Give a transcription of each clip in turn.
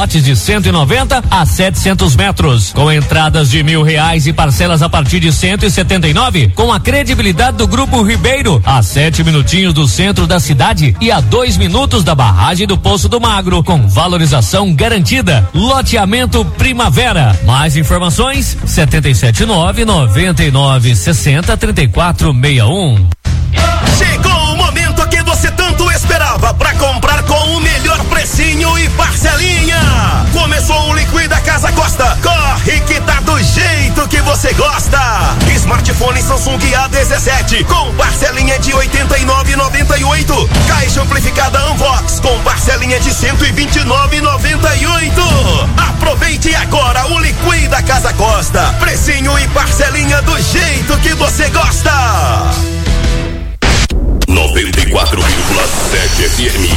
lotes de 190 a 700 metros, com entradas de R$1.000 e parcelas a partir de 179, com a credibilidade do Grupo Ribeiro, a 7 minutinhos do centro da cidade e a 2 minutos da barragem do Poço do Magro, com valorização garantida. Loteamento Primavera. Mais informações 779-9960-3461. Chegou o momento que você tanto esperava para comprar com o melhor precinho e parcelinha. Começou o Liquida Casa Costa. Corre que tá do jeito que você gosta. Smartphone Samsung A17 com parcelinha de R$ 89,98. Caixa amplificada Unvox com parcelinha de R$ 129,98. Aproveite agora o Liquida Casa Costa. Precinho e parcelinha do jeito que você gosta. 94,7 FM.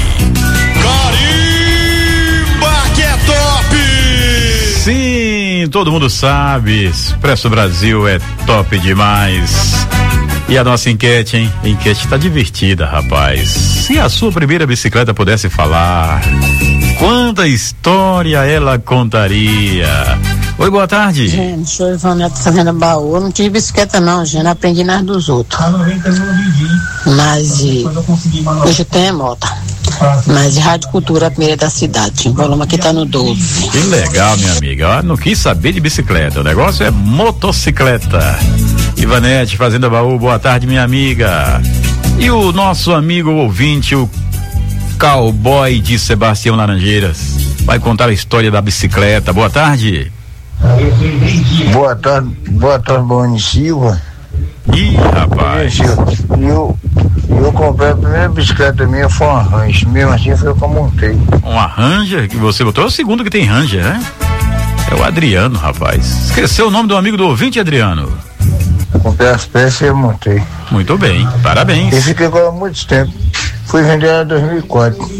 Carimba que é top! Sim, todo mundo sabe, Expresso Brasil é top demais. E a nossa enquete, hein? A enquete tá divertida, rapaz. Se a sua primeira bicicleta pudesse falar, quanta história ela contaria? Oi, boa tarde. Gente, sou Ivanete Fazenda Baú. Eu não tive bicicleta não, gente. Não aprendi nada dos outros. Mas hoje eu tenho moto. Mas Rádio Cultura, a primeira da cidade. O volume aqui tá no 12. Que legal, minha amiga. Eu não quis saber de bicicleta. O negócio é motocicleta. Ivanete Fazenda Baú, boa tarde, minha amiga. E o nosso amigo ouvinte, o cowboy de Sebastião Laranjeiras, vai contar a história da bicicleta. Boa tarde. Boa tarde, Boni Silva. Ih, rapaz. Eu comprei a primeira bicicleta minha, foi uma Ranger. Mesmo assim foi eu que eu montei. Uma Ranger que você botou? É o segundo que tem Ranger, né? É o Adriano, rapaz. Esqueceu o nome do amigo do ouvinte, Adriano? Comprei as peças e eu montei. Muito bem, parabéns. E fiquei com ela há muito tempo. Fui vender ela em 2004.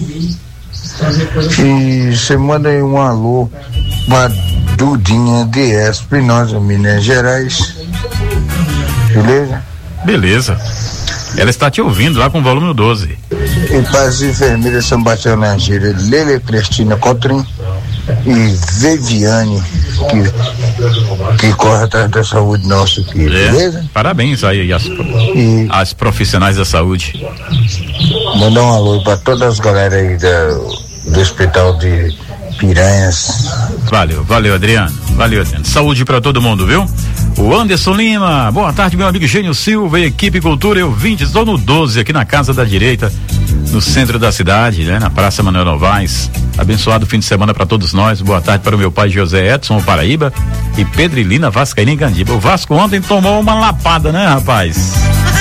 E você manda aí um alô pra Dudinha DS, Espinosa, Minas Gerais. Beleza? Beleza. Ela está te ouvindo lá com o volume 12. E para as enfermeiras São Bastião Laranjeira, Lele Cristina Cotrim e Viviane, que corre atrás da saúde nossa aqui, beleza? Parabéns aí as profissionais da saúde. Mandar um alô para todas as galera aí do Hospital de Piranhas. Valeu, Adriano. Saúde pra todo mundo, viu? O Anderson Lima, boa tarde, meu amigo Gênio Silva e equipe Cultura, eu vim, estou no 12 aqui na Casa da Direita, no centro da cidade, né? Na Praça Manuel Novaes. Abençoado fim de semana para todos nós. Boa tarde para o meu pai José Edson, o Paraíba, e Pedrilina Vascaína em Gandiba. O Vasco ontem tomou uma lapada, né, rapaz?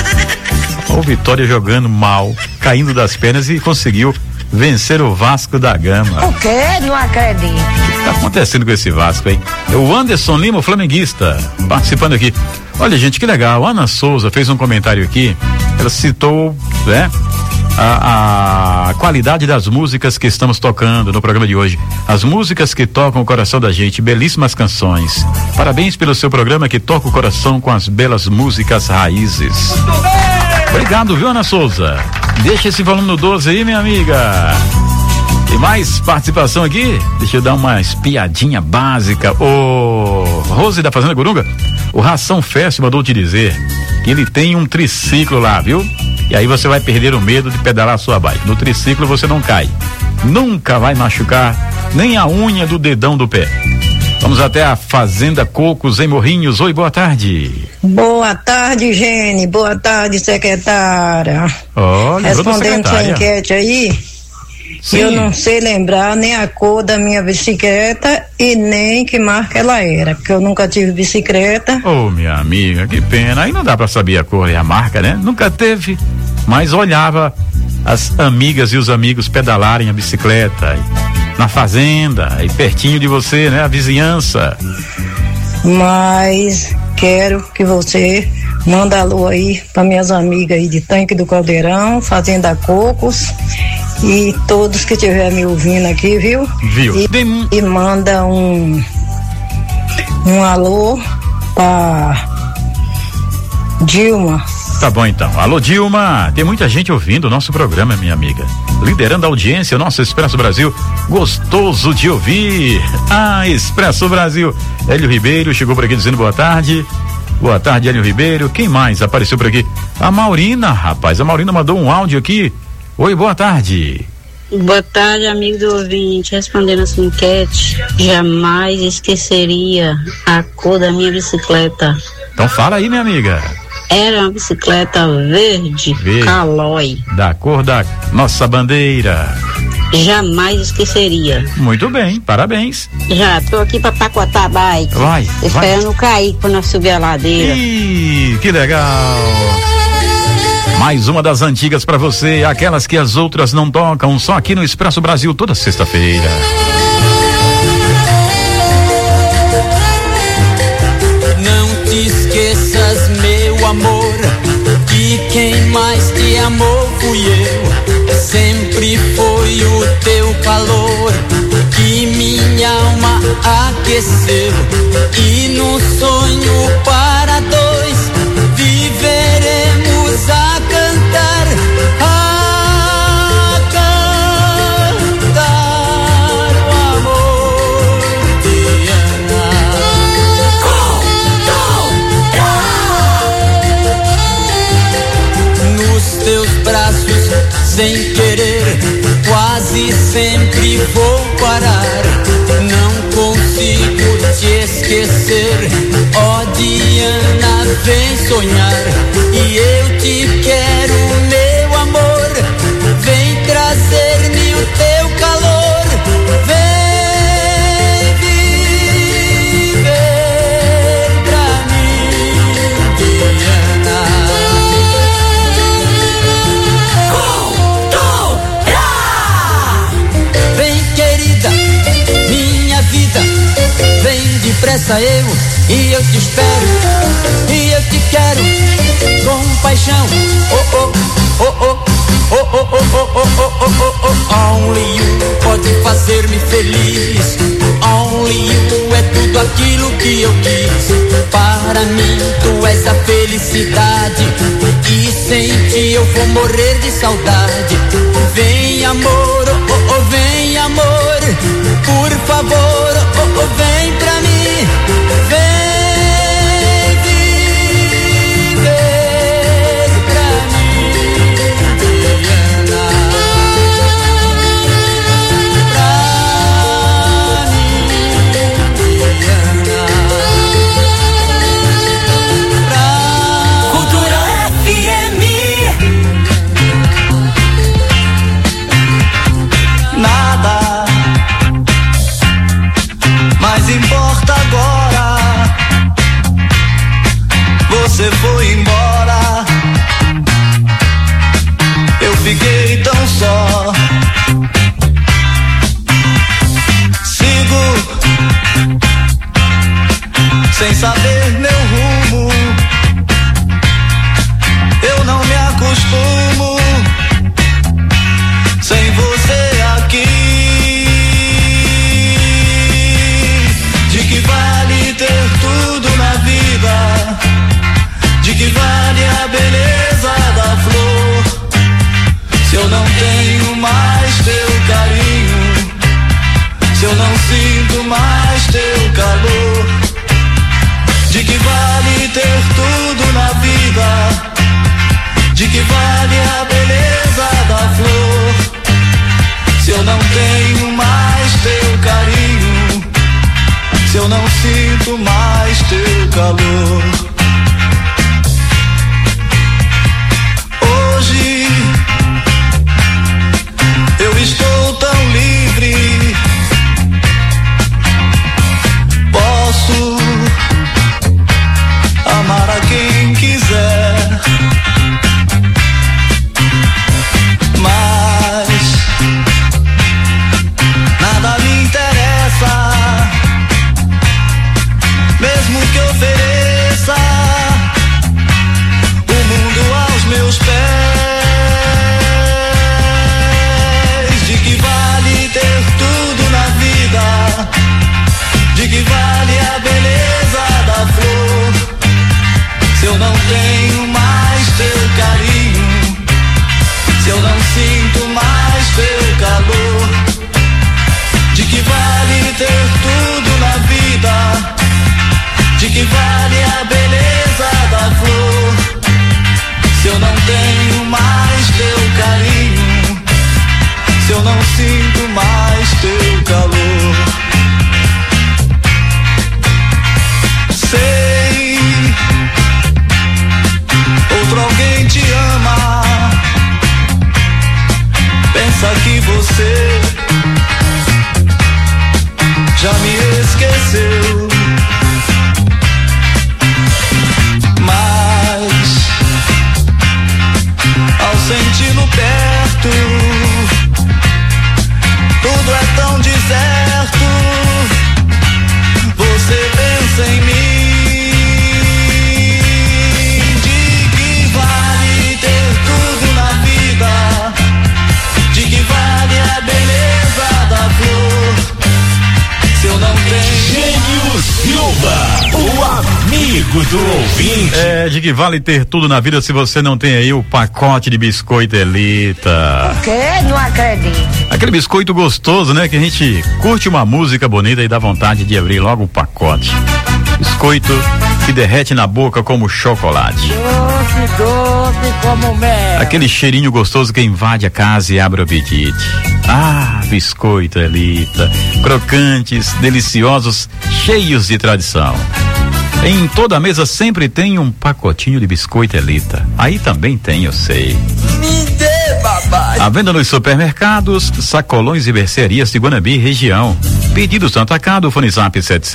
O Vitória jogando mal, caindo das pernas e conseguiu vencer o Vasco da Gama. O quê? Não acredito. O que tá acontecendo com esse Vasco, hein? O Anderson Lima, o flamenguista, participando aqui. Olha, gente, que legal. A Ana Souza fez um comentário aqui. Ela citou, né? A qualidade das músicas que estamos tocando no programa de hoje. As músicas que tocam o coração da gente, belíssimas canções. Parabéns pelo seu programa que toca o coração com as belas músicas raízes. Obrigado, viu, Ana Souza? Deixa esse volume no 12 aí, minha amiga. E mais participação aqui? Deixa eu dar uma espiadinha básica. O Rose da Fazenda Gurunga, o Ração Fest mandou te dizer que ele tem um triciclo lá, viu? E aí você vai perder o medo de pedalar a sua bike. No triciclo você não cai. Nunca vai machucar nem a unha do dedão do pé. Vamos até a Fazenda Cocos, em Morrinhos. Oi, boa tarde. Boa tarde, Gene. Boa tarde, secretária. Olha, respondendo sua enquete aí, sim. Eu não sei lembrar nem a cor da minha bicicleta e nem que marca ela era, porque eu nunca tive bicicleta. Ô, minha amiga, que pena. Aí não dá pra saber a cor e a marca, né? Nunca teve, mas olhava as amigas e os amigos pedalarem a bicicleta na fazenda, aí pertinho de você, né? A vizinhança. Mas quero que você manda alô aí para minhas amigas aí de Tanque do Caldeirão, Fazenda Cocos e todos que estiverem me ouvindo aqui, viu? E manda um alô para Dilma. Tá bom então. Alô, Dilma, tem muita gente ouvindo o nosso programa, minha amiga. liderando a audiência, o nosso Expresso Brasil, gostoso de ouvir. Expresso Brasil. Hélio Ribeiro chegou por aqui dizendo boa tarde. Boa tarde, Hélio Ribeiro. Quem mais apareceu por aqui? A Maurina, rapaz. A Maurina mandou um áudio aqui. Oi, boa tarde. Boa tarde, amigo do ouvinte. Respondendo a sua enquete, jamais esqueceria a cor da minha bicicleta. Então fala aí, minha amiga. Era uma bicicleta verde. Calói. Da cor da nossa bandeira. Jamais esqueceria. Muito bem, parabéns. Já tô aqui pra pacotar a bike. Vai. Esperando cair quando nós subir a ladeira. Que legal. Mais uma das antigas pra você, aquelas que as outras não tocam, só aqui no Expresso Brasil toda sexta-feira. Não te esqueças, meu amor, que quem mais te amou fui eu. Sempre foi o teu calor que minha alma aqueceu. E no sonho para dois viveremos a cantar o amor de Ana. Nos teus braços, sem querer, quase sempre vou parar. Não consigo te esquecer, ó Diana, vem sonhar. E eu te quero, meu amor, vem trazer-me o teu calor. Vem viver pra mim, Diana. Vem, querida, minha vida, vem depressa e eu te espero, e eu te quero com paixão. Oh, oh, oh, oh, oh, oh, oh, oh, oh, oh, oh, oh. Only you pode fazer-me feliz. Only you é tudo aquilo que eu quis. Para mim tu és a felicidade, e sem ti eu vou morrer de saudade. Vem amor, oh, oh, oh, vem amor, por favor, oh, oh, vem pra mim. Vem viver pra mim, Diana. Pra mim, Diana. Cultura FM. Nada mais importa agora. Você foi embora, eu fiquei tão só. Sigo sem saber meu rumo. Eu não me acostumo sem você aqui. De que vale ter tudo na vida? De que vale a beleza da flor, se eu não tenho mais teu carinho, se eu não sinto mais teu calor? De que vale ter tudo na vida? De que vale a beleza da flor, se eu não tenho mais teu carinho, se eu não sinto mais teu calor? Hoje eu estou tão livre, posso amar a quem quiser, mas nada me interessa, mesmo que ofereça já me esqueceu. Mas ao senti-lo perto, tudo é tão deserto. Você pensa em mim. De que vale ter tudo na vida? De que vale a beleza da flor? Se eu não tenho. Gênio Silva, o amigo do ouvinte. De que vale ter tudo na vida se você não tem aí o pacote de biscoito Elita? O quê? Não acredito. Aquele biscoito gostoso, né? Que a gente curte uma música bonita e dá vontade de abrir logo o pacote. Biscoito que derrete na boca como chocolate. Doce, doce como mel. Aquele cheirinho gostoso que invade a casa e abre o apetite. Ah, biscoito Elita. Crocantes, deliciosos, cheios de tradição. Em toda mesa sempre tem um pacotinho de biscoito Elita. Aí também tem, eu sei. Me dê, papai. À venda nos supermercados, sacolões e mercearias de Guanambi região. Pedidos no atacado, fone zap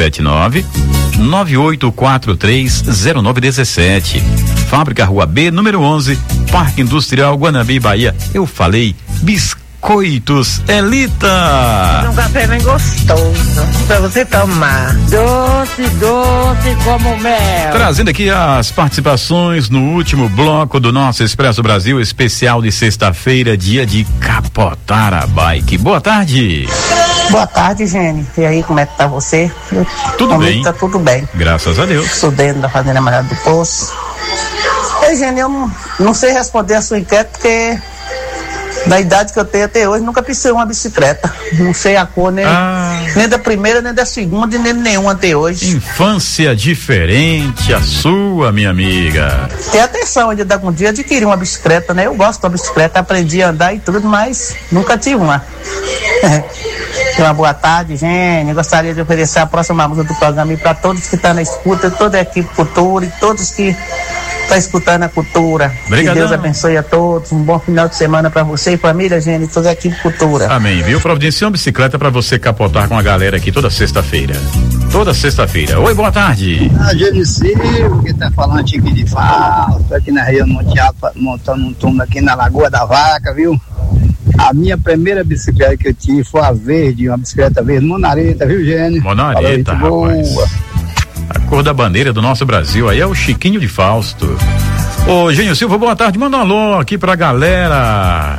779-9843-0917. Fábrica Rua B, número 11, Parque Industrial Guanambi, Bahia. Eu falei biscoitos Elita. Um café bem gostoso pra você tomar. Doce, doce como mel. Trazendo aqui as participações no último bloco do nosso Expresso Brasil especial de sexta-feira, dia de capotar a bike. Boa tarde. Boa tarde, Gene. E aí, como é que tá você? Tudo bem. Tá tudo bem. Graças a Deus. Sou dentro da Fazenda Malhada do Poço. Ei, Gene, eu não sei responder a sua enquete porque da idade que eu tenho até hoje, nunca pisei uma bicicleta. Não sei a cor, nem da primeira, nem da segunda, nem nenhuma até hoje. Infância diferente a sua, minha amiga. Tem atenção ainda de algum dia adquirir uma bicicleta, né? Eu gosto da bicicleta, aprendi a andar e tudo, mas nunca tive uma. Uma boa tarde, gente. Gostaria de oferecer a próxima música do programa para todos que estão na escuta, toda a equipe Cultura e todos que estão escutando a Cultura. Obrigadão. Que Deus abençoe a todos. Um bom final de semana para você e família, gente, toda a equipe Cultura. Amém, viu? Providencia uma bicicleta para você capotar com a galera aqui toda sexta-feira. Toda sexta-feira. Oi, boa tarde. Gênio Silva, que tá falando Chique de Falso, aqui na região Monte Alto, montando um túmulo aqui na Lagoa da Vaca, viu? A minha primeira bicicleta que eu tive foi a verde, uma bicicleta verde, monareta, viu, Gênio? Monareta, rapaz. Boa. A cor da bandeira do nosso Brasil, aí é o Chiquinho de Fausto. Ô, Gênio Silva, boa tarde, manda um alô aqui pra galera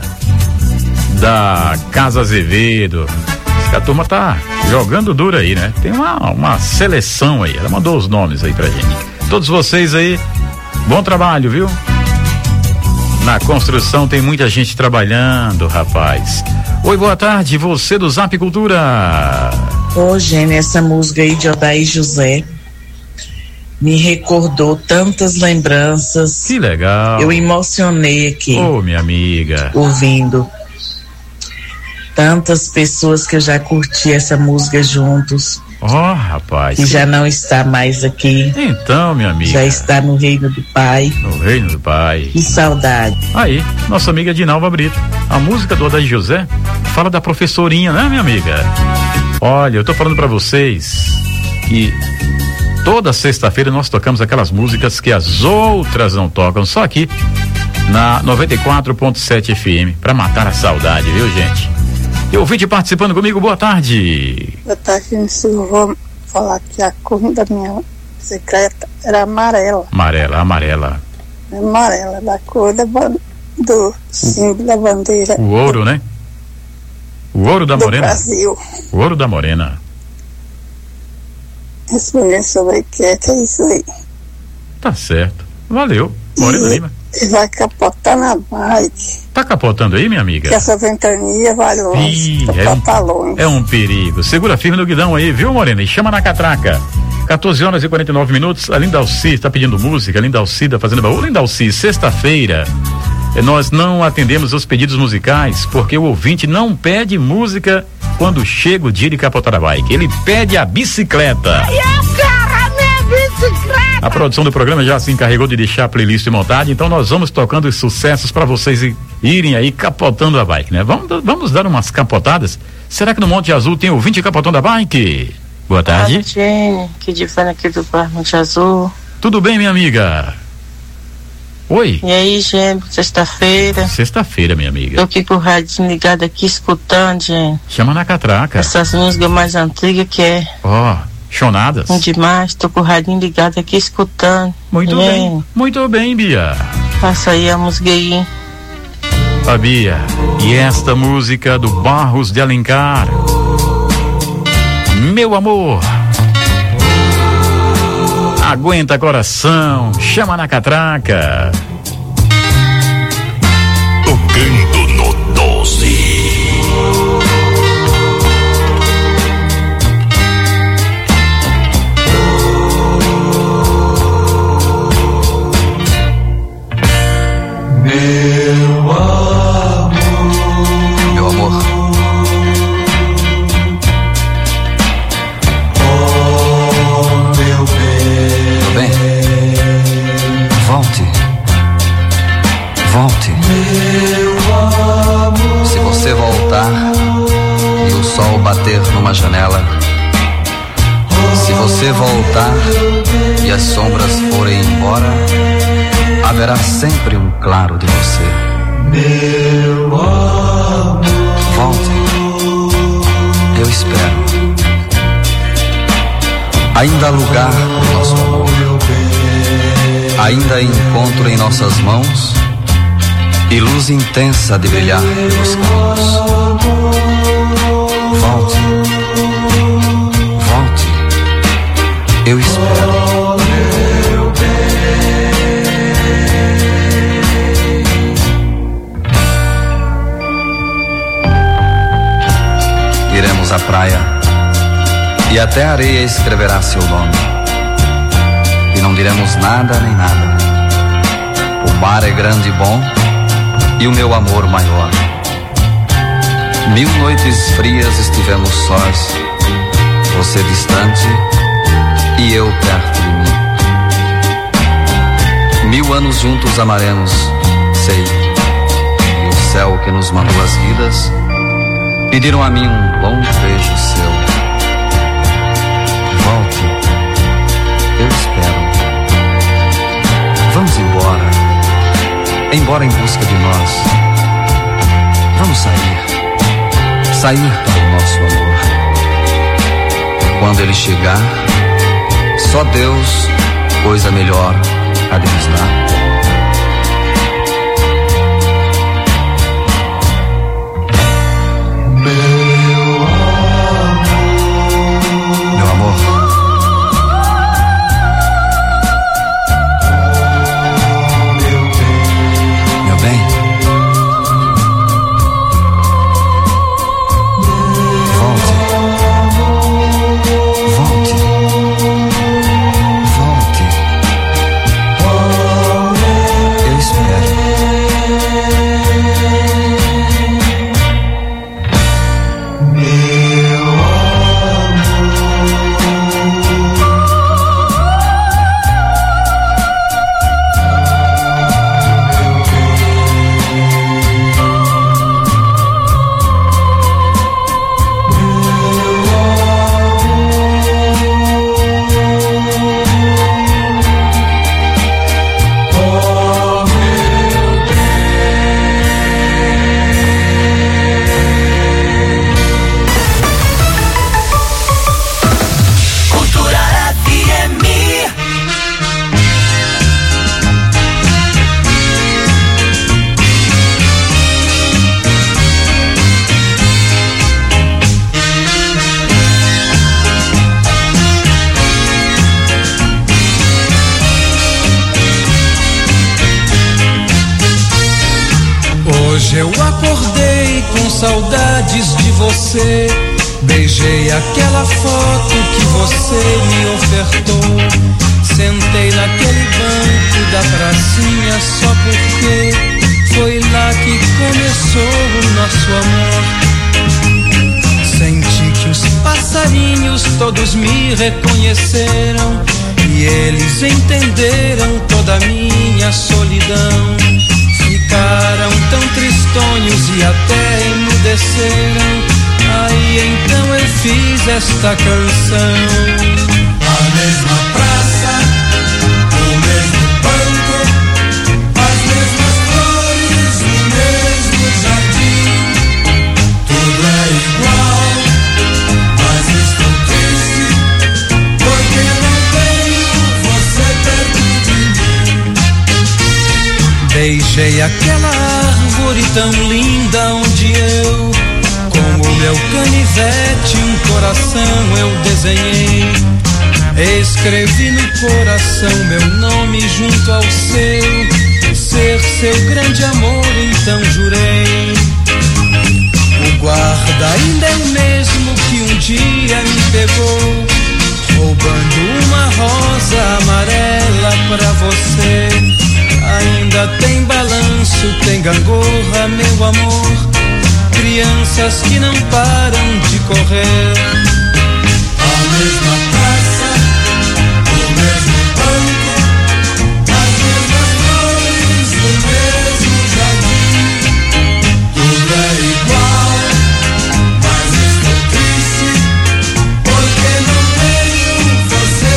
da Casa Azevedo. A turma tá jogando duro aí, né? Tem uma seleção aí, ela mandou os nomes aí pra gente. Todos vocês aí, bom trabalho, viu? Na construção tem muita gente trabalhando, rapaz. Oi, boa tarde, você do Zap Cultura. Ô, Gênio, essa música aí de Odair José me recordou tantas lembranças. Que legal. Eu emocionei aqui. Ô, minha amiga. Ouvindo. Tantas pessoas que eu já curti essa música juntos. Ó, rapaz. Que já não está mais aqui. Então, minha amiga. Já está no reino do Pai. No reino do Pai. Que saudade. Aí, nossa amiga Dinalva Brito. A música do Odair José fala da professorinha, né, minha amiga? Olha, eu tô falando pra vocês que toda sexta-feira nós tocamos aquelas músicas que as outras não tocam, só aqui na 94.7 FM, pra matar a saudade, viu, gente? E ouvinte participando comigo, boa tarde. Boa tarde, eu vou falar que a cor da minha bicicleta era amarela. Amarela. Amarela, da cor do símbolo da bandeira. O ouro, né? O ouro da morena. Brasil. O ouro da morena. Respondendo sobre a enquete, é isso aí. Tá certo. Valeu. Morena Lima. E vai capotar na bike. Tá capotando aí, minha amiga? Que essa ventania vai longe. É um perigo. Segura firme no guidão aí, viu, Morena? E chama na catraca. 14h49. A Linda Alci tá pedindo música. A Linda Alci tá fazendo baú. Linda Alci, sexta-feira nós não atendemos os pedidos musicais porque o ouvinte não pede música quando chega o dia de capotar a bike. Ele pede a bicicleta. E eu quero a minha bicicleta. A produção do programa já se encarregou de deixar a playlist montada, então nós vamos tocando os sucessos para vocês irem aí capotando a bike, né? Vamos dar umas capotadas? Será que no Monte Azul tem ouvinte capotando a bike? Boa tarde. Jane, que de fã aqui do Parque Monte Azul. Tudo bem, minha amiga? Oi. E aí, Jane, sexta-feira? Sexta-feira, minha amiga. Tô aqui com o radinho ligado aqui, escutando, Jane. Chama na catraca. Essas músicas mais antigas que é... chonadas. Demais, tô com o radinho ligado aqui, escutando. Muito bem. Muito bem, Bia. Passa aí a música aí. A Bia, e esta música do Barros de Alencar, Meu Amor. Aguenta coração, chama na catraca. Tocando no 12. Meu amor. Oh, meu bem. Tudo bem? Volte. Volte. Se você voltar e o sol bater numa janela, se você voltar e as sombras forem embora, haverá sempre um claro de você. Meu amor. Volte. Eu espero. Ainda há lugar para o nosso amor. Ainda há encontro em nossas mãos e luz intensa de brilhar pelos campos. Volte. Volte. Eu espero. Iremos à praia e até a areia escreverá seu nome. E não diremos nada nem nada. O mar é grande e bom e o meu amor maior. 1000 noites frias estivemos sós, você distante e eu perto de mim. 1000 anos juntos amaremos, sei. E o céu que nos mandou as vidas pediram a mim um longo beijo seu. Volte, eu espero. Vamos embora, embora em busca de nós. Vamos sair para o nosso amor. Quando ele chegar, só Deus, coisa melhor, há de nos dar. Eu acordei com saudades de você. Beijei aquela foto que você me ofertou. Sentei naquele banco da pracinha só porque foi lá que começou o nosso amor. Senti que os passarinhos todos me reconheceram E eles entenderam toda a minha solidão. Ficaram tão tristonhos e até emudeceram. Aí então eu fiz esta canção. A mesma praça, o mesmo banco, as mesmas flores, o mesmo jardim. Tudo é igual, mas estou triste, porque não tenho você perto de mim. Beijei aquela árvore tão linda onde eu, com o meu canivete, um coração eu desenhei. Escrevi no coração meu nome junto ao seu, ser seu grande amor, então jurei. O guarda ainda é o mesmo que um dia me pegou, roubando uma rosa amarela pra você. Ainda tem balanço, tem gangorra, meu amor, crianças que não param de correr. A mesma praça, o mesmo banco, as mesmas flores, o mesmo jardim. Tudo é igual, mas estou triste, porque não tenho você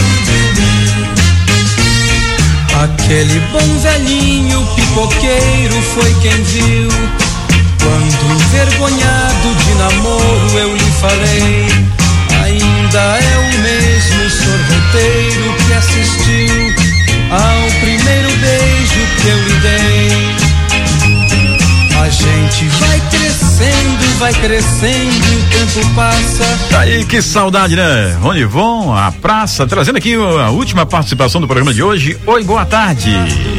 perto de mim. Aquele bom velhinho pipoqueiro foi quem viu, quando envergonhado de namoro eu lhe falei. Ainda é o mesmo sorveteiro que assistiu ao primeiro beijo que eu lhe dei. A gente vai crescendo, o tempo passa. Tá aí, que saudade, né? Ronivon, a praça, trazendo aqui a última participação do programa de hoje. Oi, boa tarde.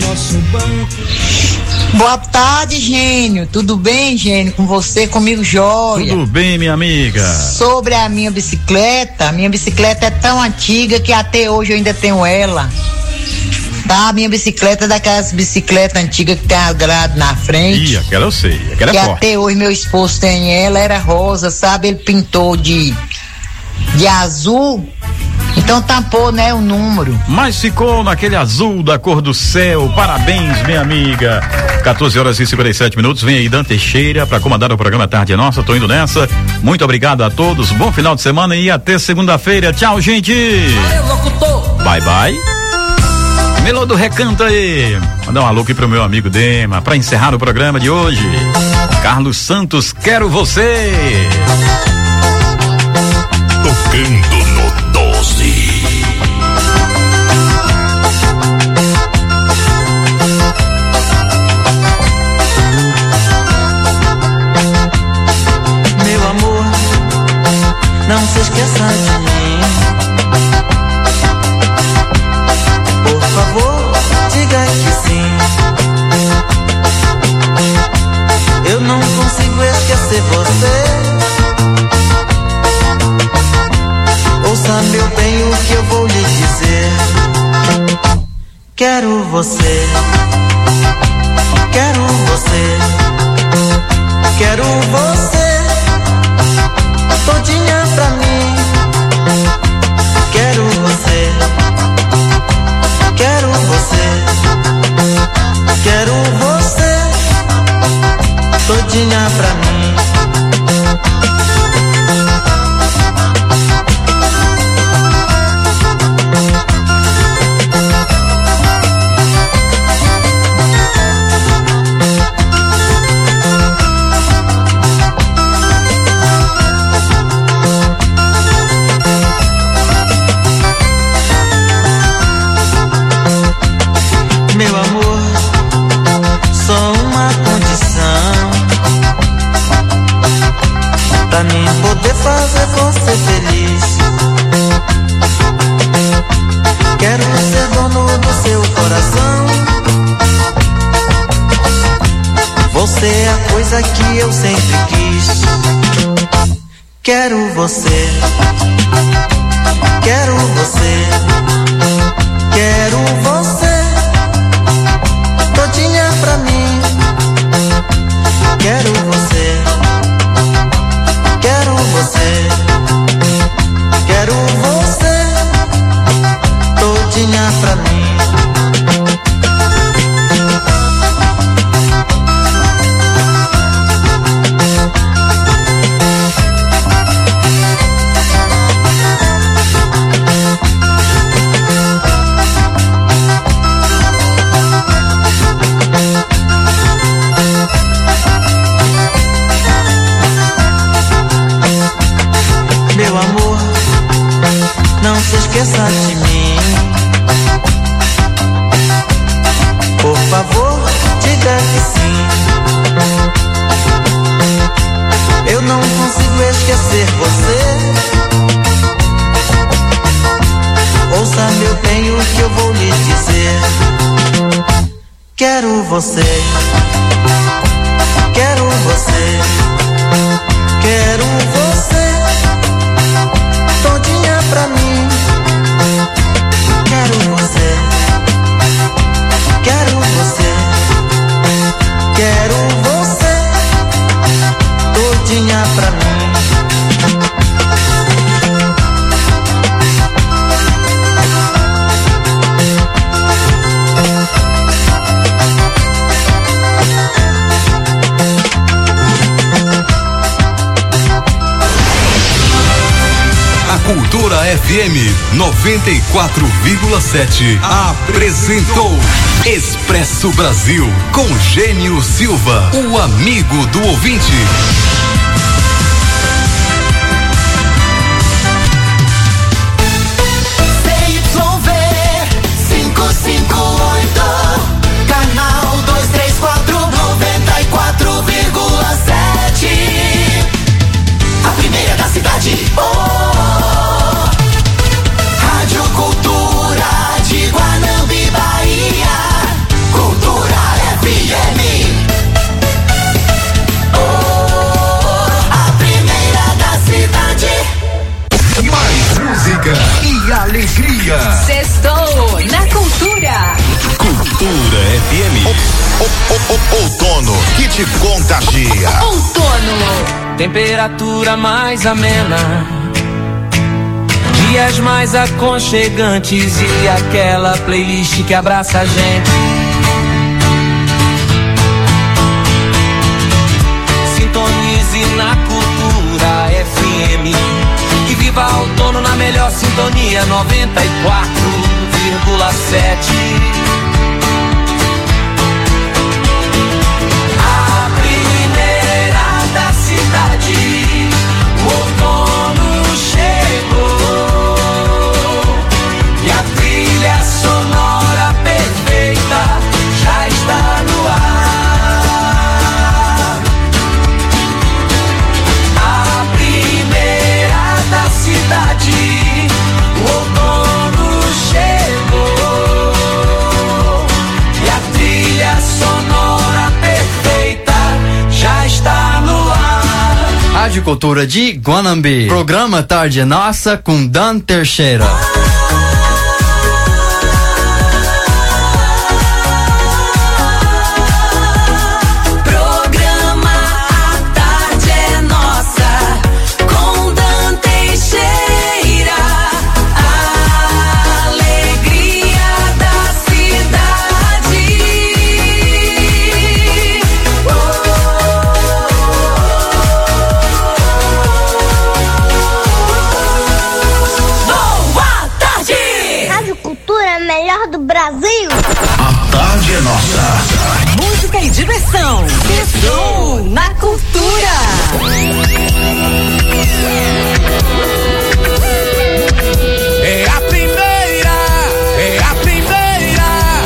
Boa tarde, Gênio. Tudo bem, Gênio? Com você, comigo, jóia? Tudo bem, minha amiga. Sobre a minha bicicleta é tão antiga que até hoje eu ainda tenho ela. Tá? A minha bicicleta é daquelas bicicletas antigas que tem a grade na frente. Ih, aquela eu sei, aquela é forte. Até hoje meu esposo tem ela, era rosa, sabe? Ele pintou de azul. Então tampou, né, o número. Mas ficou naquele azul da cor do céu. Parabéns, minha amiga. 14h57. Vem aí Dan Teixeira para comandar o programa Tarde é Nossa. Tô indo nessa. Muito obrigado a todos. Bom final de semana e até segunda-feira. Tchau, gente. Valeu, locutor. Bye, bye. Melô do Recanto aí. Mandar um alô aqui pro meu amigo Dema para encerrar o programa de hoje. Carlos Santos, quero você. Tocando no 12. Meu amor, não se esqueça de mim. Por favor, diga que sim. Eu não consigo esquecer você. Ouça, meu bem, o que eu vou lhe dizer. Quero você, quero você, quero você, todinha pra mim. Quero você, quero você, quero você, todinha pra mim. Poder fazer você feliz. Quero ser dono do seu coração. Você é a coisa que eu sempre quis. Quero você, quero você, quero você, todinha pra mim. Quero você, quero você, quero você, esqueça de mim. Por favor, diga que sim. Eu não consigo esquecer você. Ouça meu bem o que eu vou lhe dizer. Quero você. Quero você. Quero você. Todinha pra mim. Quero você. Quero você. Quero você. Todinha pra mim. Cultura FM 94,7 apresentou Expresso Brasil com Gênio Silva, o amigo do ouvinte. CYV 558, canal 234, 94,7. A primeira da cidade. Rádio Cultura de Guanambi, Bahia. Cultura FM. A primeira da cidade. Mais música e alegria. Sextou na Cultura. Cultura FM. Outono que te contagia. Outono. Temperatura mais amena, dias mais aconchegantes e aquela playlist que abraça a gente. Sintonize na Cultura FM e viva outono na melhor sintonia 94,7. O outono chegou e a trilha sonora perfeita já está no ar. A primeira da cidade, o outono chegou e a trilha sonora perfeita já está no ar. Rádio Cultura de Guanambi. Programa Tarde é Nossa com Dan Teixeira. Programa A Tarde é Nossa com Dan Teixeira. A alegria da cidade. Boa tarde! Rádio Cultura, melhor do Brasil. A tarde é nossa. Música e diversão. Sextou na Cultura. É a primeira, é a primeira.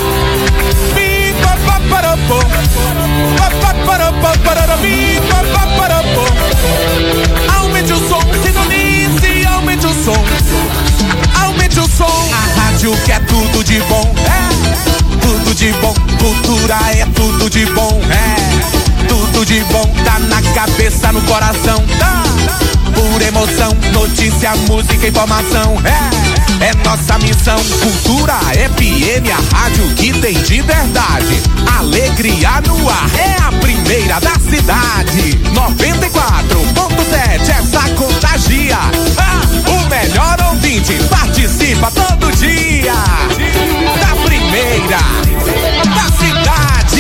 Aumente o som, sintonize, aumente o som. Aumente o som. A rádio que é tudo de bom. É tudo de bom. Cultura é tudo de bom. É tudo de bom. Tá na cabeça, no coração. Tá por emoção, notícia, música, informação. É nossa missão. Cultura FM, a rádio que tem de verdade. Alegria no ar, é a primeira da cidade. 94,7, essa contagia. O melhor ouvinte participa todo dia. Da primeira da cidade.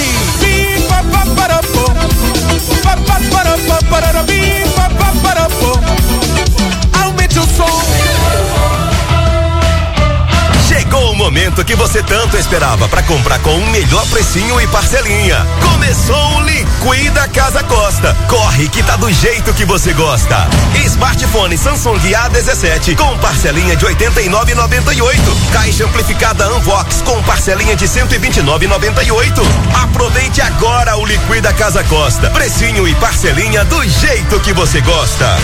Aumente o som. Chegou o momento momento que você tanto esperava para comprar com o melhor precinho e parcelinha. Começou o Liquida Casa Costa. Corre que tá do jeito que você gosta. Smartphone Samsung A17 com parcelinha de R$ 89,98. Caixa amplificada Unvox com parcelinha de R$ 129,98. Aproveite agora o Liquida Casa Costa. Precinho e parcelinha do jeito que você gosta.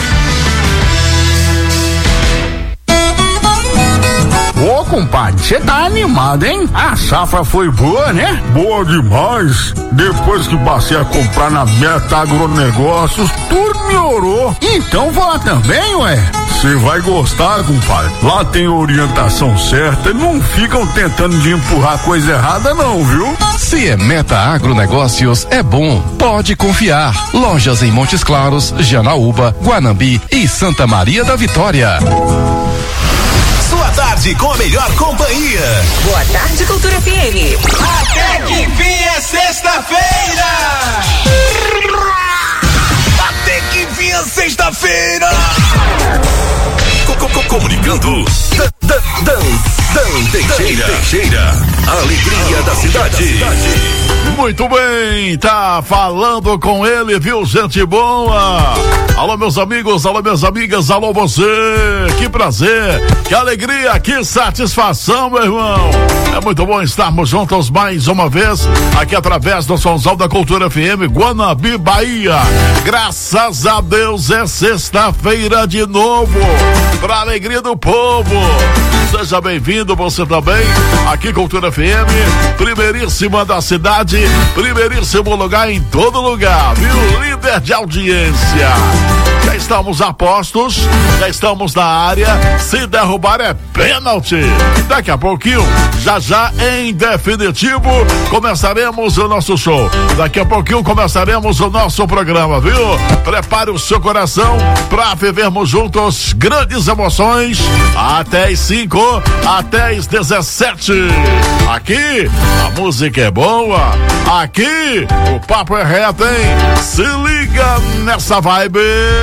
Ô, compadre, você tá animado, hein? A safra foi boa, né? Boa demais. Depois que passei a comprar na Meta Agronegócios, tudo melhorou. Então vá também, ué. Você vai gostar, compadre. Lá tem orientação certa e não ficam tentando de empurrar coisa errada não, viu? Se é Meta Agronegócios, é bom. Pode confiar. Lojas em Montes Claros, Janaúba, Guanambi e Santa Maria da Vitória. Sua tarde com a melhor companhia. Boa tarde, Cultura FM. Até que enfim é sexta-feira. Até que enfim é sexta-feira. Comunicando Teixeira, a alegria da cidade. Muito bem, tá falando com ele, viu, gente boa? Alô, meus amigos, alô, minhas amigas, alô, você. Que prazer, que alegria, que satisfação, meu irmão. É muito bom estarmos juntos mais uma vez aqui através do Sonzão da Cultura FM, Guanambi, Bahia. Graças a Deus é sexta-feira de novo, pra alegria do povo. Seja bem-vindo, você também, aqui Cultura FM, primeiríssima da cidade, primeiríssimo lugar em todo lugar, viu? Líder de audiência. Já estamos a postos, já estamos na área, se derrubar é pênalti. Daqui a pouquinho, já em definitivo, começaremos o nosso show. Daqui a pouquinho começaremos o nosso programa, viu? Prepare o seu coração pra vivermos juntos grandes emoções até as 5, até as 17. Aqui, a música é boa. Aqui, o papo é reto, hein? Se liga nessa vibe.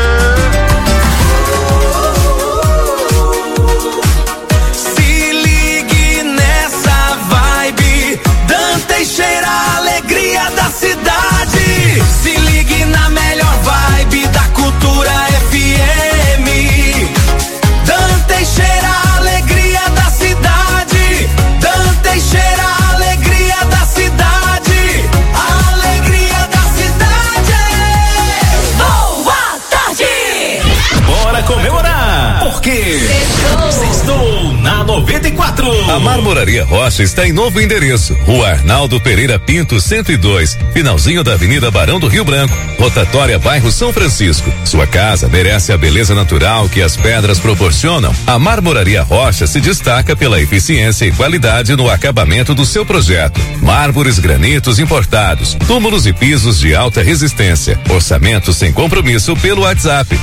Se ligue nessa vibe. Dan Teixeira, a alegria da cidade. Se ligue na melhor vibe da Cultura FM. Dan Teixeira, a alegria da cidade. Dan Teixeira, a alegria da cidade. A alegria da cidade. Boa tarde! Bora comemorar, porque sextou na 94. A Marmoraria Rocha está em novo endereço, Rua Arnaldo Pereira Pinto, 102, finalzinho da Avenida Barão do Rio Branco, rotatória bairro São Francisco. Sua casa merece a beleza natural que as pedras proporcionam. A Marmoraria Rocha se destaca pela eficiência e qualidade no acabamento do seu projeto. Mármores, granitos importados, túmulos e pisos de alta resistência. Orçamento sem compromisso pelo WhatsApp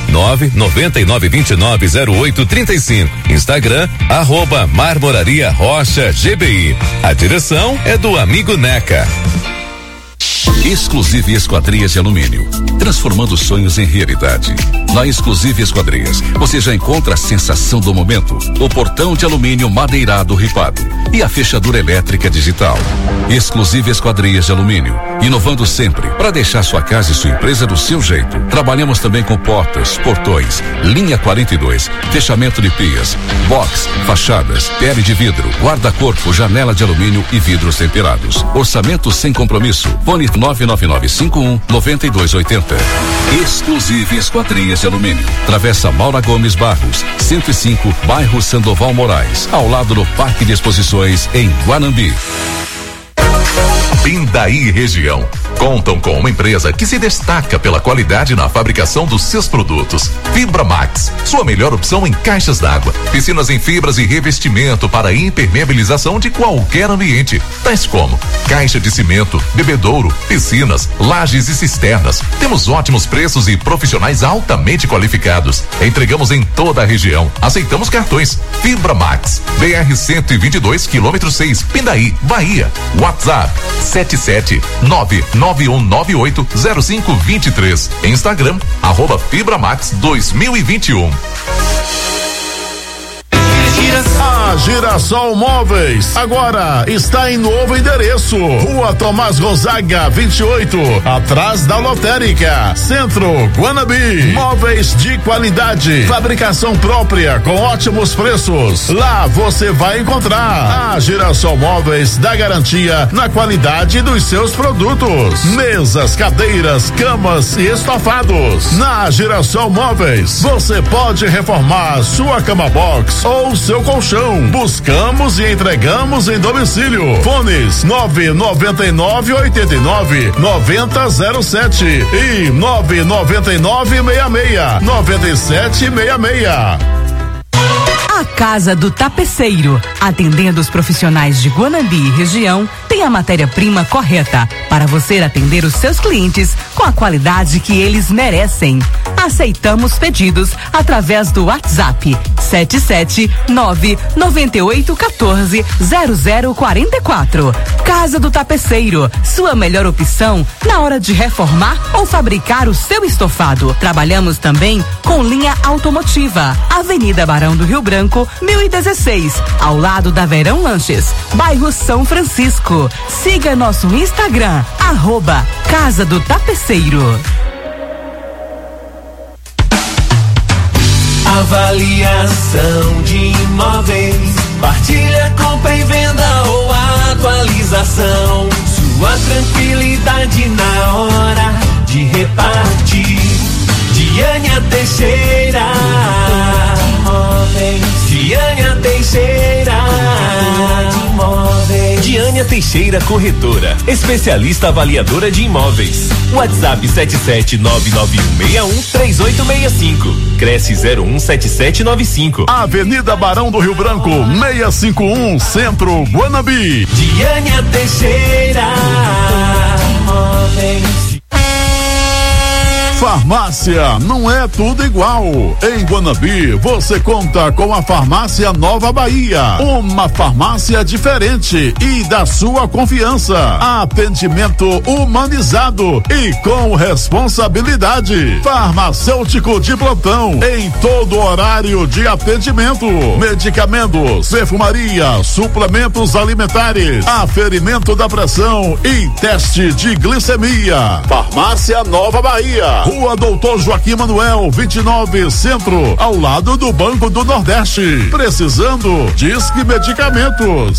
999290835. Instagram @Marmoraria Rocha GBI. A direção é do amigo Neca. Exclusive Esquadrias de Alumínio, transformando sonhos em realidade. Na Exclusive Esquadrias, você já encontra a sensação do momento, o portão de alumínio madeirado ripado e a fechadura elétrica digital. Exclusive Esquadrias de Alumínio, inovando sempre para deixar sua casa e sua empresa do seu jeito. Trabalhamos também com portas, portões, linha 42, fechamento de pias, box, fachadas, pele de vidro, guarda-corpo, janela de alumínio e vidros temperados. Orçamento sem compromisso. Fone 99951-9280. Exclusive Esquadrias de Alumínio. Travessa Maura Gomes Barros, 105, bairro Sandoval Moraes, ao lado do Parque de Exposições em Guanambi. Pindaí Região. Contam com uma empresa que se destaca pela qualidade na fabricação dos seus produtos. Fibra Max, sua melhor opção em caixas d'água, piscinas em fibras e revestimento para impermeabilização de qualquer ambiente, tais como caixa de cimento, bebedouro, piscinas, lajes e cisternas. Temos ótimos preços e profissionais altamente qualificados. Entregamos em toda a região. Aceitamos cartões. Fibra Max, BR 122, quilômetro 6, Pindaí, Bahia. WhatsApp 77991980523. Instagram @FibraMax 2021. A Girassol Móveis agora está em novo endereço, Rua Tomás Gonzaga 28, atrás da Lotérica, Centro, Guanabi. Móveis de qualidade, fabricação própria com ótimos preços. Lá você vai encontrar. A Girassol Móveis dá garantia na qualidade dos seus produtos. Mesas, cadeiras, camas e estofados. Na Girassol Móveis você pode reformar sua cama box ou seu colchão. Buscamos e entregamos em domicílio. Fones 999-89-9007 e 999-66-9766. A Casa do Tapeceiro, atendendo os profissionais de Guanambi e região, tem a matéria-prima correta para você atender os seus clientes com a qualidade que eles merecem. Aceitamos pedidos através do WhatsApp 779-9814-0044. Casa do Tapeceiro, sua melhor opção na hora de reformar ou fabricar o seu estofado. Trabalhamos também com linha automotiva. Avenida Barão do Rio Branco, 1016, ao lado da Verão Lanches, bairro São Francisco. Siga nosso Instagram, @Casa do Tapeceiro. Avaliação de imóveis, partilha, compra e venda ou atualização. Sua tranquilidade na hora de repartir. Diânia Teixeira, Diânia Teixeira, Diânia Teixeira Corretora, especialista avaliadora de imóveis. WhatsApp 77991613865. Cresce 017795. Avenida Barão do Rio Branco, 651, Centro, Guanabi. Diânia Teixeira Imóveis. Farmácia não é tudo igual. Em Guanabi, você conta com a Farmácia Nova Bahia, uma farmácia diferente e da sua confiança. Atendimento humanizado e com responsabilidade. Farmacêutico de plantão em todo horário de atendimento. Medicamentos, perfumaria, suplementos alimentares, aferimento da pressão e teste de glicemia. Farmácia Nova Bahia, Rua Doutor Joaquim Manuel, 29, Centro, ao lado do Banco do Nordeste. Precisando? Disque Medicamentos,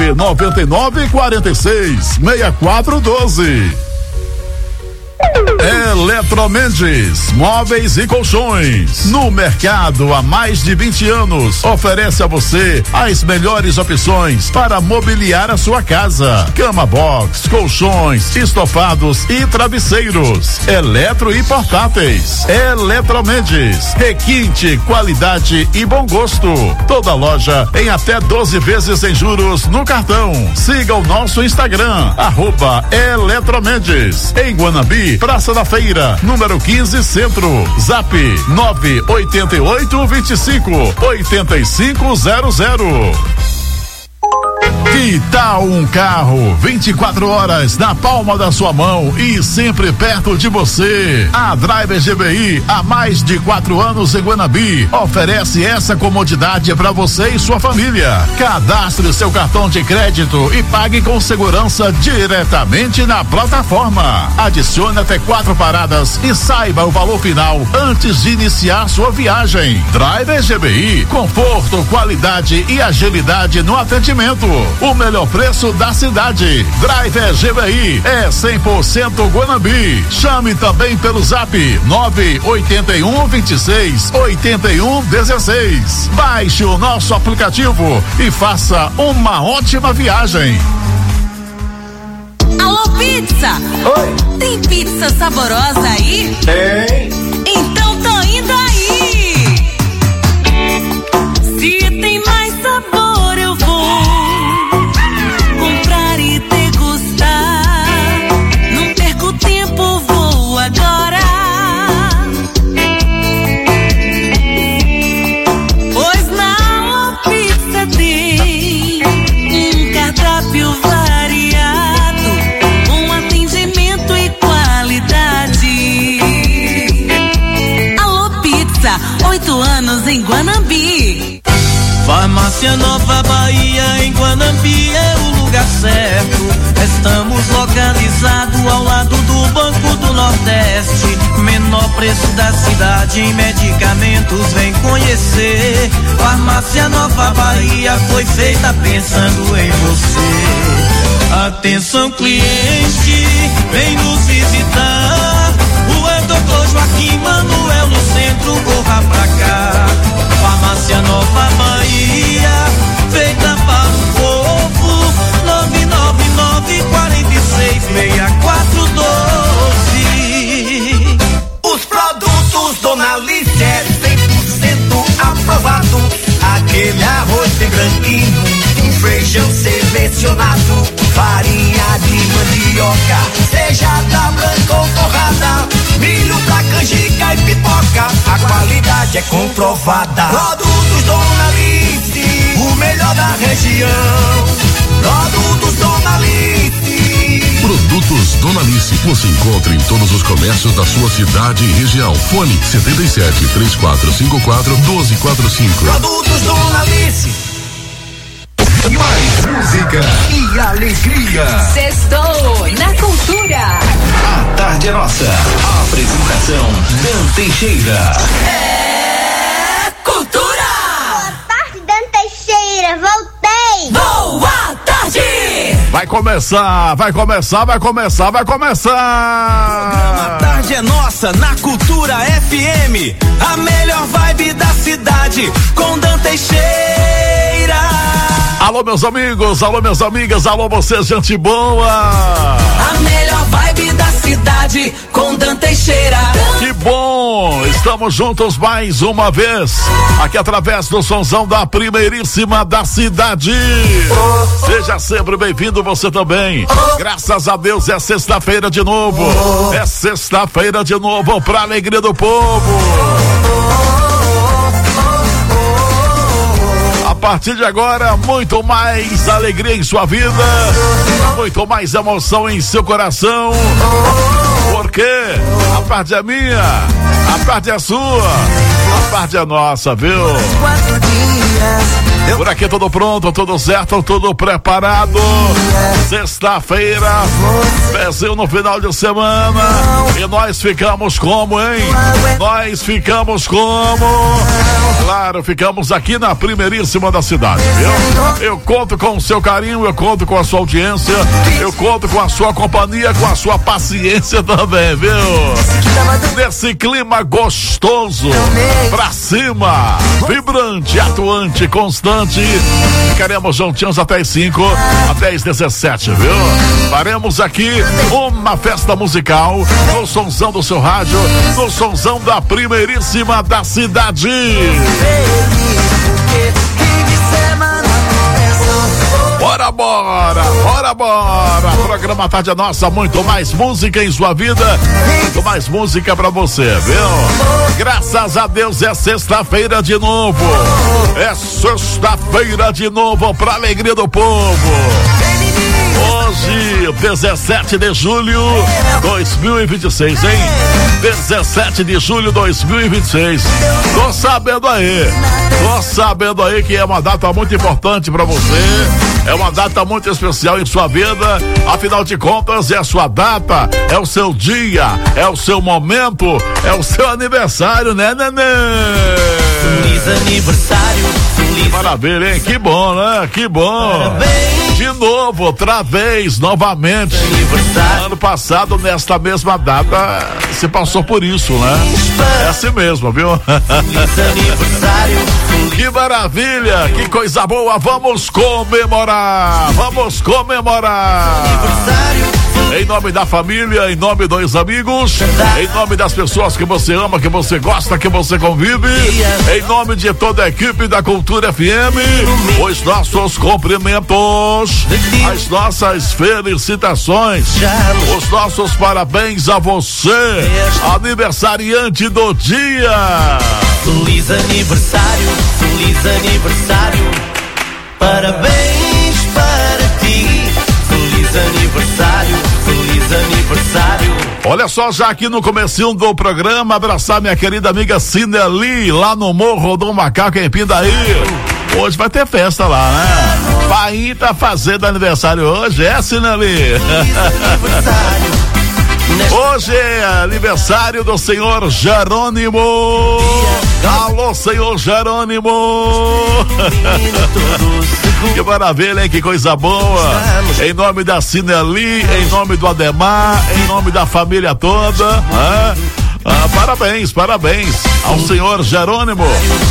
999-46-6412. Eletromendes, móveis e colchões. No mercado há mais de 20 anos, oferece a você as melhores opções para mobiliar a sua casa. Cama box, colchões, estofados e travesseiros, eletro e portáteis. Eletromendes, requinte, qualidade e bom gosto. Toda loja em até 12 vezes sem juros no cartão. Siga o nosso Instagram, @Eletromendes. Em Guanabi, Praça da Feira, número 15, Centro. Zap 98825-8500. Que tal um carro 24 horas na palma da sua mão e sempre perto de você? A Driver GBI, há mais de 4 anos em Guanabi, oferece essa comodidade para você e sua família. Cadastre seu cartão de crédito e pague com segurança diretamente na plataforma. Adicione até 4 paradas e saiba o valor final antes de iniciar sua viagem. Driver GBI, conforto, qualidade e agilidade no atendimento. O melhor preço da cidade. Driver GBI é 100% Guanabi. Chame também pelo Zap 98126-8116. Baixe o nosso aplicativo e faça uma ótima viagem. Alô, pizza! Oi! Tem pizza saborosa aí? Tem! Então tô indo aí! Se tem mais sabor eu vou comprar e degustar. Não perco tempo, vou agora. Pois na Alô Pizza tem um cardápio variado, um atendimento e qualidade. Alô Pizza, 8 anos em Guanabi. Farmácia Nova Bahia. Estamos localizados ao lado do Banco do Nordeste. Menor preço da cidade em medicamentos, vem conhecer. Farmácia Nova Bahia foi feita pensando em você. Atenção cliente, vem nos visitar. Rua Doutor Joaquim Manuel no centro, corra pra cá. Farmácia Nova Bahia, feita para o povo. 999-46-6412. Os produtos Dona Alice é 100% aprovado. Aquele arroz bem branquinho, um feijão selecionado, farinha de mandioca, seja da branca ou torrada, milho da canjica e pipoca, a qualidade é comprovada. Produtos Dona Alice, o melhor da região. Produtos Dona Alice. Produtos Dona Alice, você encontra em todos os comércios da sua cidade e região. Fone 77 3454 1245. Produtos Dona Alice. Mais música e alegria. Sextou na Cultura. A tarde é nossa. A apresentação Dan Teixeira. É Cultura. Boa tarde, Dan Teixeira, voltei. Boa tarde. Vai começar. A tarde é nossa na Cultura FM. A melhor vibe da cidade com Dan Teixeira. Alô, meus amigos, alô, minhas amigas, alô, você, gente boa. A melhor vibe da cidade com Dan Teixeira. Que bom, estamos juntos mais uma vez, aqui através do sonzão da primeiríssima da cidade. Seja sempre bem-vindo, você também. Graças a Deus é sexta-feira de novo. É sexta-feira de novo pra alegria do povo. A partir de agora, muito mais alegria em sua vida, muito mais emoção em seu coração, porque a parte é minha, a parte é sua, a parte é nossa, viu? Por aqui tudo pronto, tudo certo, tudo preparado. Sexta-feira, pezinho no final de semana, e nós ficamos como, hein? Nós ficamos como? Claro, ficamos aqui na primeiríssima da cidade, viu? Eu conto com o seu carinho, eu conto com a sua audiência, eu conto com a sua companhia, com a sua paciência também, viu? Nesse clima gostoso, pra cima, vibrante, atuante, constante, ficaremos juntinhos até as 5, até as 17, viu? Faremos aqui uma festa musical no sonzão do seu rádio, no sonzão da primeiríssima da cidade. Bora, bora, bora, bora. Programa Tarde é Nossa, muito mais música em sua vida, muito mais música pra você, viu? Graças a Deus é sexta-feira de novo. É sexta-feira de novo pra alegria do povo. Hoje, 17 de julho 2026, hein? 17 de julho 2026. Tô sabendo aí que é uma data muito importante pra você. É uma data muito especial em sua vida. Afinal de contas, é a sua data, é o seu dia, é o seu momento, é o seu aniversário, né, neném? Feliz aniversário, feliz. Maravilha, hein? Que bom, né? Que bom. Parabéns. De novo, outra vez, novamente. Ano passado, nesta mesma data, você passou por isso, né? É assim mesmo, viu? Feliz aniversário. Que maravilha, que coisa boa. Vamos comemorar. Vamos comemorar. Em nome da família, em nome dos amigos, em nome das pessoas que você ama, que você gosta, que você convive, em nome de toda a equipe da Cultura FM, os nossos cumprimentos, as nossas felicitações, os nossos parabéns a você, aniversariante do dia. Feliz aniversário, parabéns para ti. Feliz aniversário, feliz aniversário. Olha só, já aqui no comecinho do programa, abraçar minha querida amiga Cineli, lá no Morro do Macaco, em Pindaí. Hoje vai ter festa lá, né? Pai tá fazendo aniversário hoje, é, Sinali? Hoje é aniversário do senhor Jerônimo. Alô, senhor Jerônimo. Que maravilha, hein? Que coisa boa. Em nome da Sineli, em nome do Ademar, em nome da família toda. Parabéns ao senhor Jerônimo.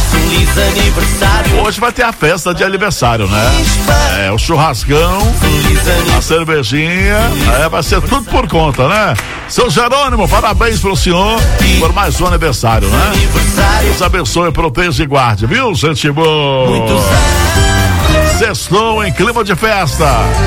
Hoje vai ter a festa de aniversário, né? O churrascão, a cervejinha, vai ser tudo por conta, né? Seu Jerônimo, parabéns pro senhor por mais um aniversário, né? Deus abençoe, proteja e guarde, viu, gente boa? Sextou em clima de festa.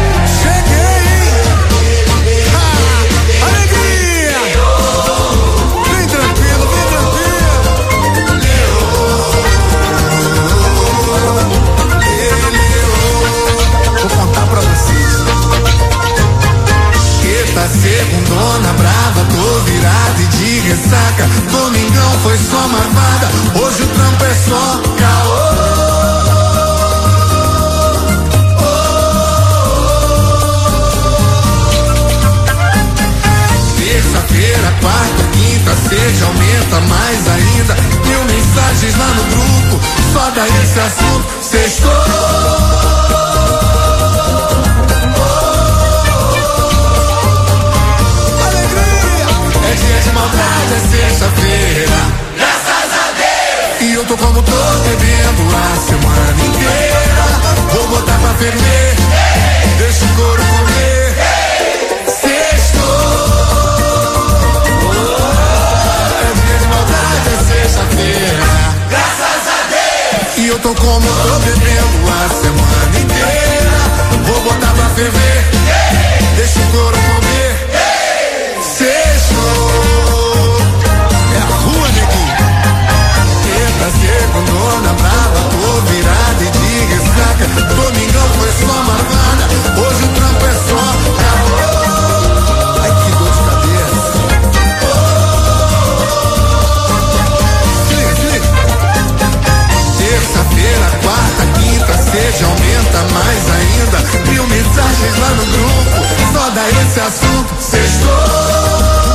Segundona brava, tô virado e de ressaca. Domingão foi só marvada, hoje o trampo é só caô. Terça-feira, quarta, quinta, sexta, aumenta mais ainda. 1000 mensagens lá no grupo, só dá esse assunto, sextou. É sexta-feira, graças a Deus. E eu tô como tô bebendo a semana inteira. Vou botar pra ferver, deixa o couro comer. Sextou. É dia de maldade, é sexta-feira, graças a Deus. E eu tô como tô bebendo a semana inteira. Vou botar pra ferver, deixa o couro comer. Sextou. Segundona brava, tô virada e de ressaca. Domingão foi só marvada, hoje o trampo é só caô. Ai, que dor de cabeça. Se liga. Terça-feira, quarta, quinta, sexta, aumenta mais ainda. 1000 mensagens lá no grupo, só dá esse assunto, sextou.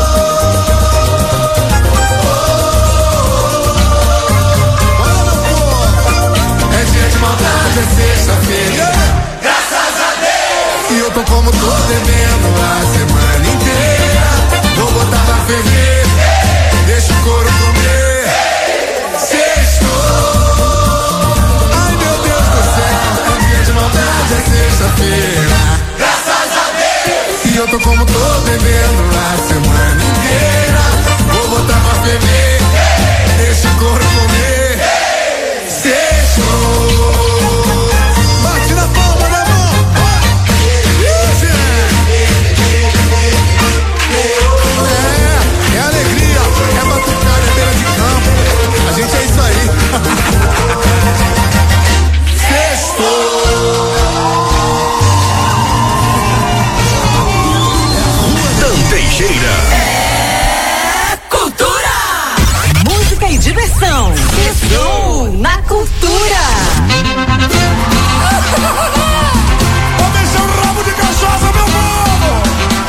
É sexta-feira, graças a Deus. E eu tô como tô bebendo a semana inteira. Vou botar pra ferver, deixa o couro comer. Sextou. Ai, meu Deus do céu, é dia de maldade, é sexta-feira, graças a Deus. E eu tô como tô bebendo a semana inteira. Vou botar pra ferver, deixa o couro comer. Sextou. Gente, é isso aí. Teixeira. É cultura, música e diversão. Sextou na cultura. Vou deixar o rabo de cachaça, meu povo.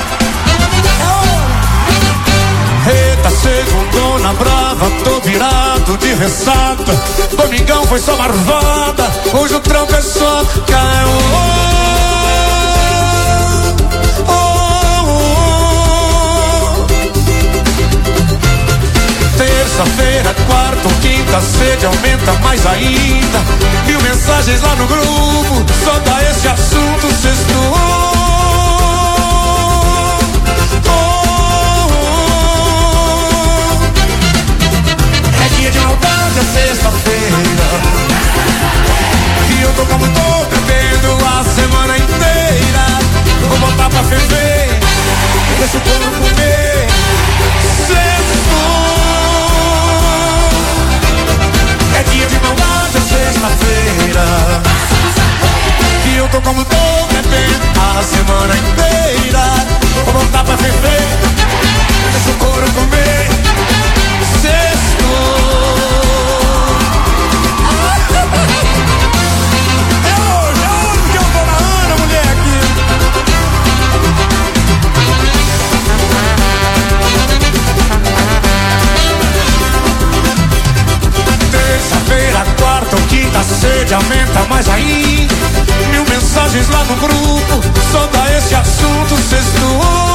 Eita, segundona brava, tô virado de ressaca. Domingão foi só marvada, hoje o trampo é só caô. Terça-feira, quarta ou quinta, sede aumenta mais ainda. 1000 mensagens lá no grupo, só dá esse assunto, sextou. É dia de maldade, é sexta-feira. E eu tô como tô bebendo a semana inteira. Vou botar pra ferver, deixa o corpo comer. Sextou. É dia de maldade, é sexta-feira. mensagens lá no grupo, só dá esse assunto, sextou.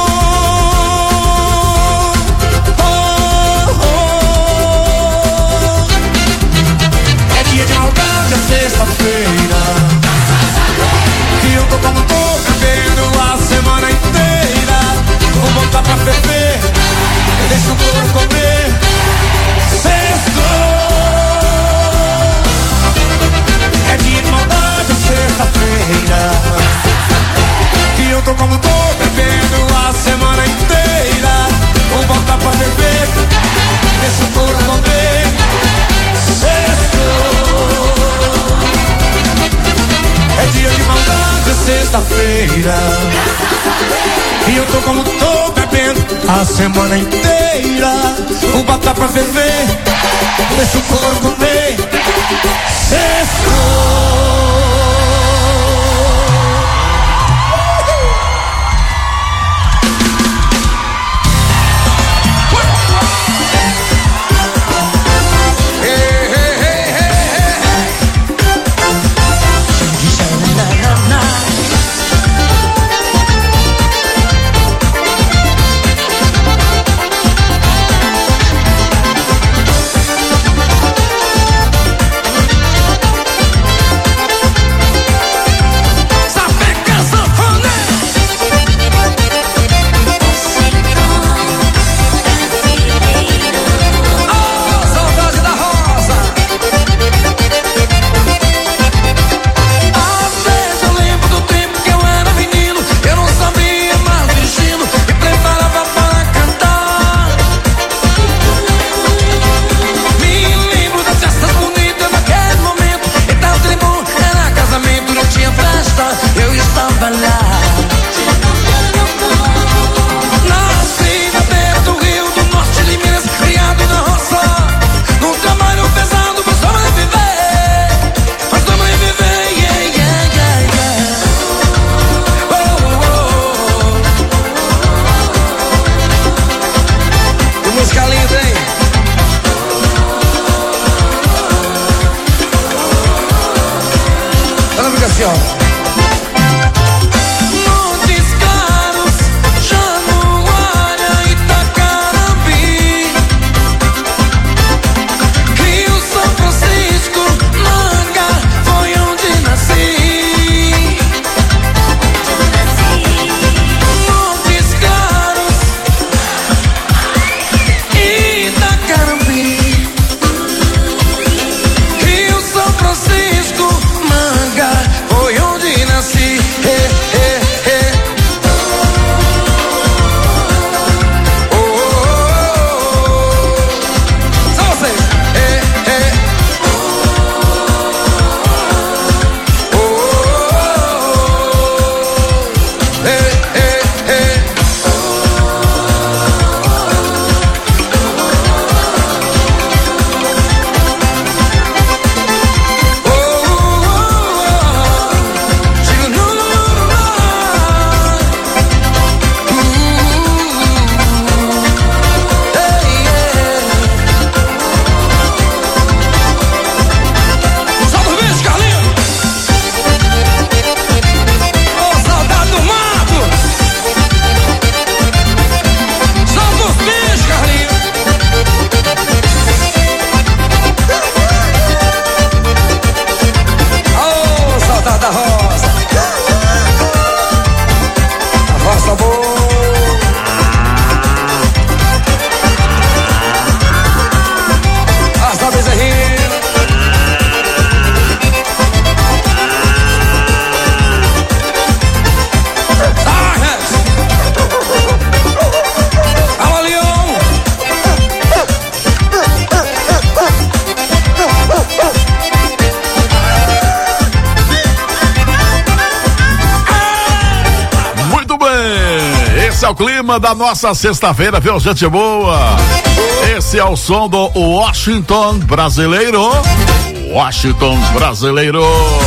É dia de maldade, é sexta-feira, que eu tô como tô, bebendo a semana inteira. Vou botar pra ferver, deixa o couro comer. Sextou. É dia de maldade, sexta-feira, que eu tô como tô, bebendo a semana inteira. Vou botar pra beber, deixa o couro comer. Sextou. É dia de maldade, sexta-feira, e eu tô como tô, bebendo a semana inteira. Vou botar pra ferver, deixa o couro comer. Sextou. é o clima da nossa sexta-feira, viu, gente boa? Esse é o som do Washington brasileiro. Washington brasileiro.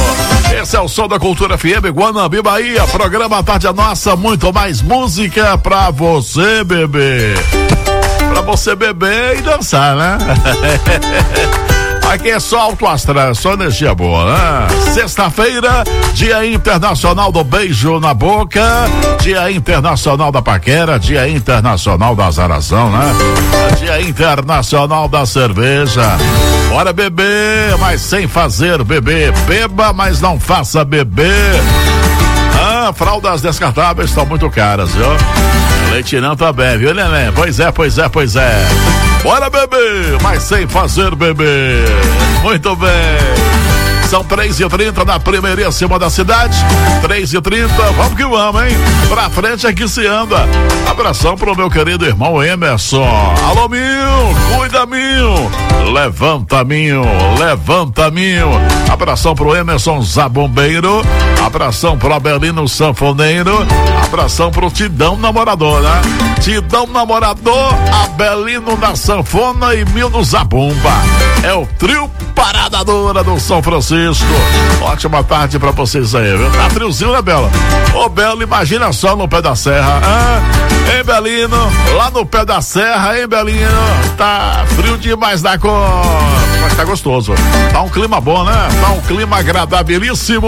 Esse é o som da Cultura FM, Guanambi, Bahia. Programa Tarde é Nossa, muito mais música pra você, bebê. Pra você beber e dançar, né? Aqui é só alto astral, só energia boa, né? Sexta-feira, Dia Internacional do Beijo na Boca, Dia Internacional da Paquera, Dia Internacional da Azaração, né? Dia Internacional da Cerveja. Bora beber, mas sem fazer beber. Beba, mas não faça beber. Fraldas descartáveis estão muito caras, viu? Leite não também, viu, neném? Pois é. Bora beber, mas sem fazer beber. Muito bem. São 3h30 na primeiríssima da cidade. 3h30, vamos que vamos, hein? Pra frente é que se anda. Abração pro meu querido irmão Emerson. Alô, Minho, cuida, Minho. Levanta, Minho. Abração pro Emerson Zabombeiro. Abração pro Abelino Sanfoneiro. Abração pro Tidão Namorador, né? Tidão Namorador, Abelino na sanfona e Mil no zabumba. É o trio Parada Dura do São Francisco. Ótima tarde pra vocês aí, viu? Tá friozinho, né, Bela? Ô, Bela, imagina só no pé da serra. Hein, Belino? Lá no pé da serra, hein, Belino? Tá frio demais da cor. Mas tá gostoso. Tá um clima bom, né? Tá um clima agradabilíssimo.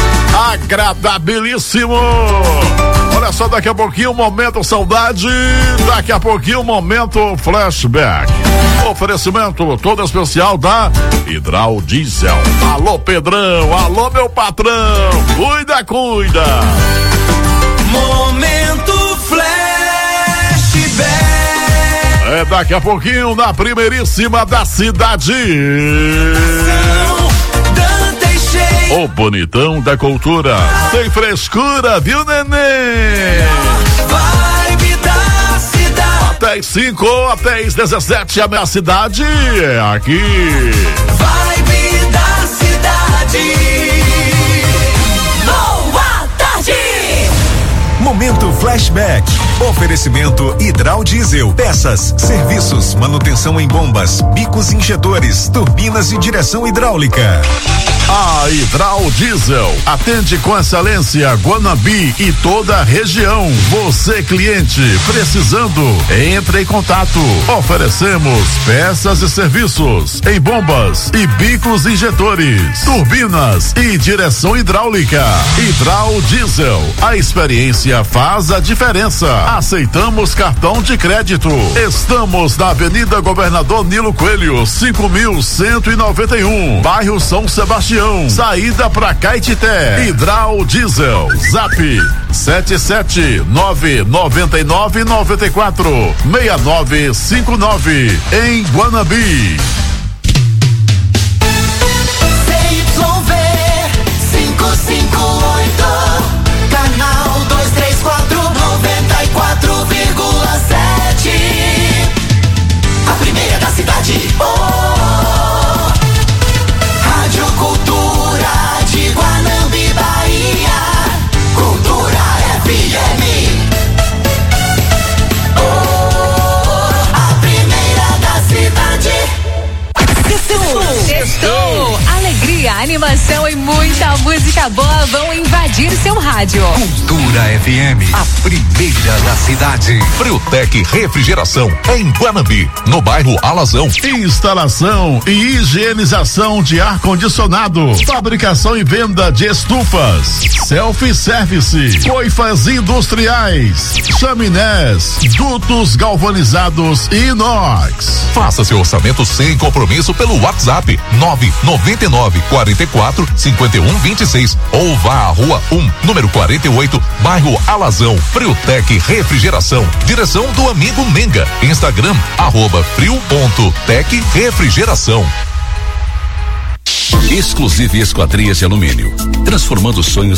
Olha só, daqui a pouquinho, momento saudade. Daqui a pouquinho, momento flashback. Oferecimento todo especial da Hidral Diesel. Alô, Pedrão. Alô, meu patrão. Cuida. Momento flashback. É daqui a pouquinho, na primeiríssima da cidade. O bonitão da cultura. Sem frescura, viu, neném? Vibe da cidade. Até as 5, até as 17, a minha cidade é aqui. Vibe da cidade. Boa tarde. Momento flashback. Oferecimento Hidral Diesel. Peças, serviços, manutenção em bombas, bicos injetores, turbinas e direção hidráulica. A Hidral Diesel atende com excelência Guanambi e toda a região. Você, cliente, precisando, entre em contato. Oferecemos peças e serviços em bombas e bicos injetores, turbinas e direção hidráulica. Hidral Diesel, a experiência faz a diferença. Aceitamos cartão de crédito. Estamos na Avenida Governador Nilo Coelho, 5.191, bairro São Sebastião. Saída pra Caetité. Hidral Diesel. Zap 77999946959 em Guanambi. CYV 558, canal 234, 94,7. A primeira da cidade. Rádio Cultura de Guanambi, Bahia. Cultura FM. A primeira da cidade. Sextou. Alegria, animação e muita música boa vão invadir seu rádio. Cultura FM, a primeira da cidade. Friutec Refrigeração, em Guanambi, no bairro Alazão. Instalação e higienização de ar-condicionado. Fabricação e venda de estufas. Self-service. Coifas industriais. Chaminés. Dutos galvanizados e inox. Faça seu orçamento sem compromisso pelo WhatsApp 999445126 ou vá à Rua 1, número 48, bairro Alazão. Friutec Refrigeração. Direção do amigo Menga. Instagram @frio.tec refrigeração. Exclusive Esquadrias de Alumínio, transformando sonhos